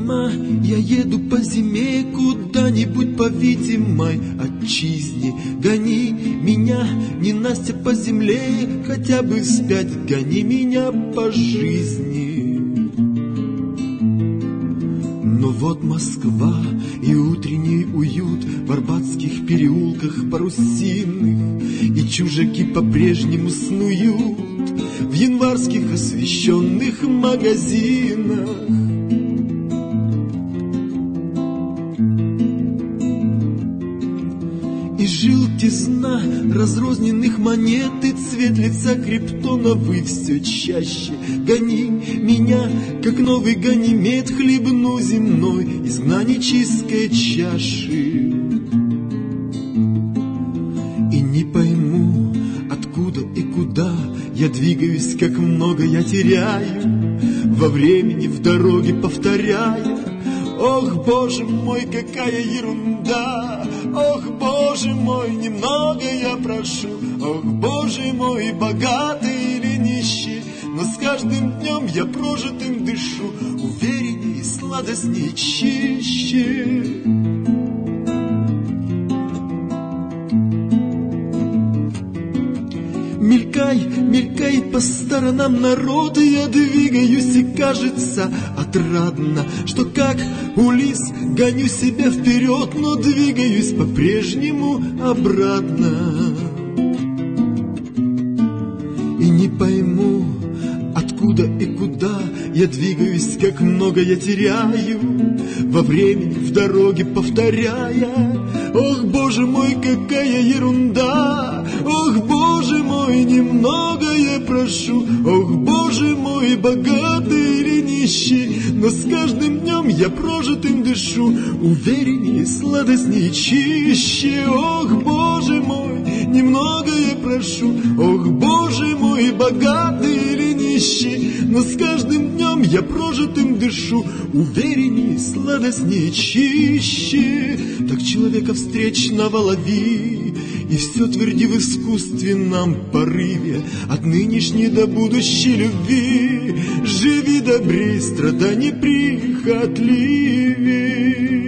Зима, я еду по зиме куда-нибудь по видимой отчизне. Гони меня, ненастья, по земле, хотя бы вспять, гони меня по жизни. Но вот Москва и утренний уют в арбатских переулках парусинных, и чужаки по-прежнему снуют в январских освещенных магазинах. И желтизна разрозненных монет и цвет лица криптоновый все чаще. Гони меня, как новый Ганимед, хлебну земной изгнаннической чаши. И не пойму, откуда и куда я двигаюсь, как много я теряю во времени, в дороге повторяя: ох, Боже мой, какая ерунда! Ох, Боже мой, немного я прошу. Ох, Боже мой, богатый или нищий, но с каждым днем я прожитым дышу, увереннее и сладостнее, чище. Мелькай, мелькай по сторонам народа, я двигаюсь, и кажется отрадно, что как Улисс гоню себя вперед, но двигаюсь по-прежнему обратно. И не пойму, откуда и куда я двигаюсь, как много я теряю во времени, в дороге повторяя: ох, Боже мой, какая ерунда! Ох, Боже мой, немного я прошу. Ох, Боже мой, богатый или нищий, но с каждым днем я прожитым дышу, увереннее, сладостнее, чище. Ох, Боже мой, немного я прошу. Ох, Боже мой, богатый или нищий, но с каждым днем я прожитым дышу, увереннее, сладостнее, чище. Так человека встречного лови, и все тверди в искусственном порыве от нынешней до будущей любви. Живи добрей, страдай неприхотливей.